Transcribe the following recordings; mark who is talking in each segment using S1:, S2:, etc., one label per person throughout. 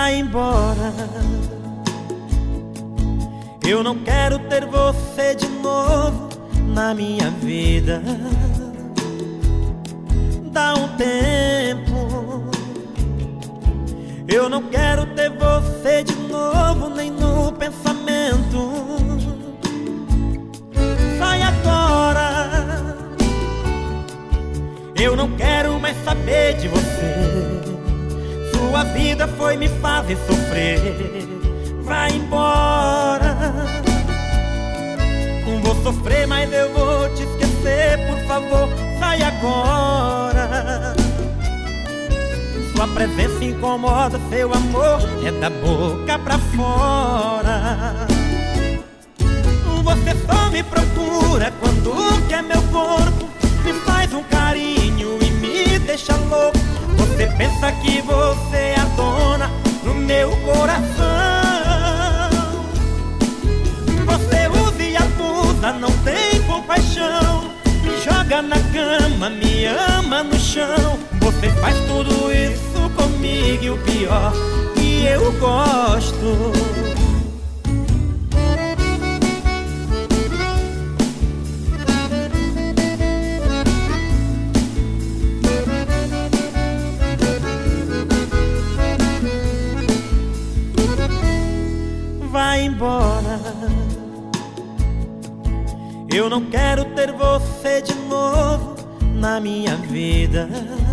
S1: vai embora. Eu não quero ter você de novo na minha vida. Dá um tempo. Eu não quero ter você de novo, nem no pensamento. Sai agora. Eu não quero mais saber de você. Sua vida foi me fazer sofrer. Vai embora. Vou sofrer, mas eu vou te esquecer. Por favor, sai agora. Sua presença incomoda, seu amor é da boca pra fora. Você só me procura quando quer meu corpo. Me faz um carinho e me deixa louco. Você pensa que você é a dona do meu coração. Você usa e abusa, não tem compaixão. Me joga na cama, me ama no chão. Você faz tudo isso comigo e o pior, que eu gosto. Vai embora. Eu não quero ter você de novo na minha vida.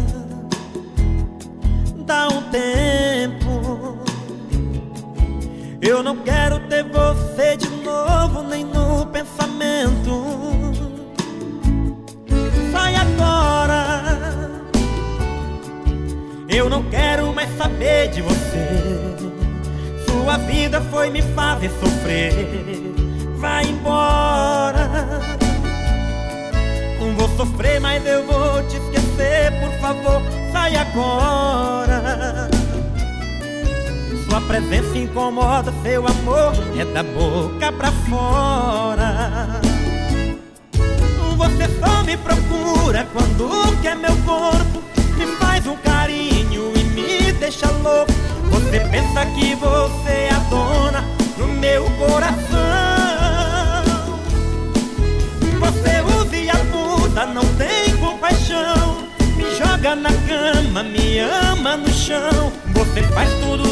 S1: Dá um tempo. Eu não quero ter você de novo, nem no pensamento. Sai agora. Eu não quero mais saber de você. Sua vida foi me fazer sofrer. Vai embora. Vou sofrer, mas eu vou te esquecer. Por favor, sai agora. Sua presença incomoda, seu amor é da boca pra fora. Você só me procura quando quer meu corpo. Me faz um carinho e me deixa louco. Você pensa que você é a dona do meu coração. Você usa e abusa, não tem compaixão. Me joga na cama, me ama no chão. Você faz tudo